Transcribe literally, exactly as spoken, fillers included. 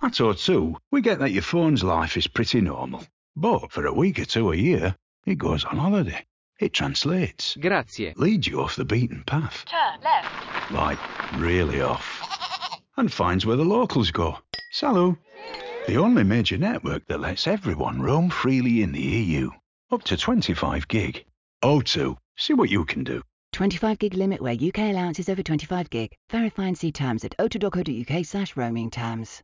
At O two, we get that your phone's life is pretty normal. But for a week or two a year, it goes on holiday. It translates. Grazie. Leads you off the beaten path. Turn left. Like, really off. And finds where the locals go. Salut. The only major network that lets everyone roam freely in the E U. Up to twenty-five gig. O two. See what you can do. twenty-five gig limit where U K allowance is over twenty-five gig. Verify and see terms at o two dot co dot uk slash roaming terms.